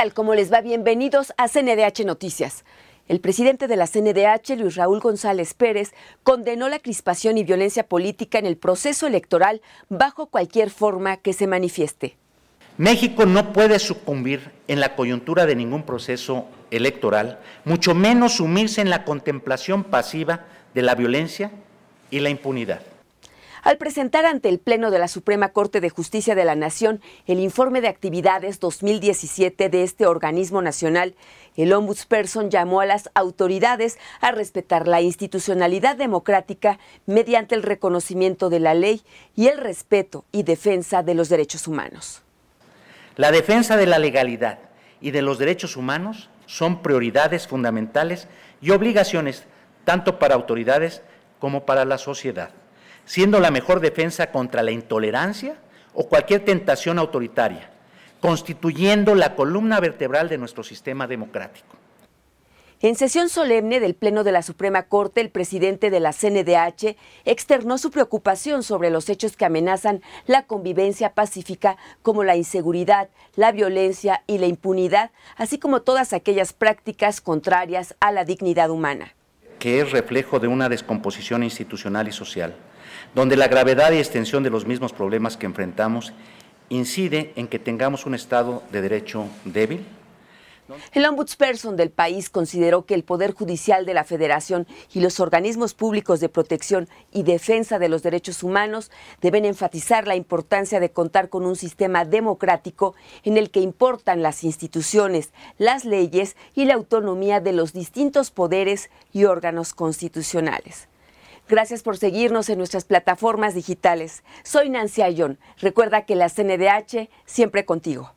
tal? ¿Cómo les va? Bienvenidos a CNDH Noticias. El presidente de la CNDH, Luis Raúl González Pérez, condenó la crispación y violencia política en el proceso electoral bajo cualquier forma que se manifieste. México no puede sucumbir en la coyuntura de ningún proceso electoral, mucho menos sumirse en la contemplación pasiva de la violencia y la impunidad. Al presentar ante el Pleno de la Suprema Corte de Justicia de la Nación el informe de actividades 2017 de este organismo nacional, el ombudsperson llamó a las autoridades a respetar la institucionalidad democrática mediante el reconocimiento de la ley y el respeto y defensa de los derechos humanos. La defensa de la legalidad y de los derechos humanos son prioridades fundamentales y obligaciones tanto para autoridades como para la sociedad, siendo la mejor defensa contra la intolerancia o cualquier tentación autoritaria, constituyendo la columna vertebral de nuestro sistema democrático. En sesión solemne del Pleno de la Suprema Corte, el presidente de la CNDH externó su preocupación sobre los hechos que amenazan la convivencia pacífica, como la inseguridad, la violencia y la impunidad, así como todas aquellas prácticas contrarias a la dignidad humana. Que es reflejo de una descomposición institucional y social, donde la gravedad y extensión de los mismos problemas que enfrentamos incide en que tengamos un Estado de Derecho débil. El ombudsperson del país consideró que el Poder Judicial de la Federación y los organismos públicos de protección y defensa de los derechos humanos deben enfatizar la importancia de contar con un sistema democrático en el que importan las instituciones, las leyes y la autonomía de los distintos poderes y órganos constitucionales. Gracias por seguirnos en nuestras plataformas digitales. Soy Nancy Ayón. Recuerda que la CNDH siempre contigo.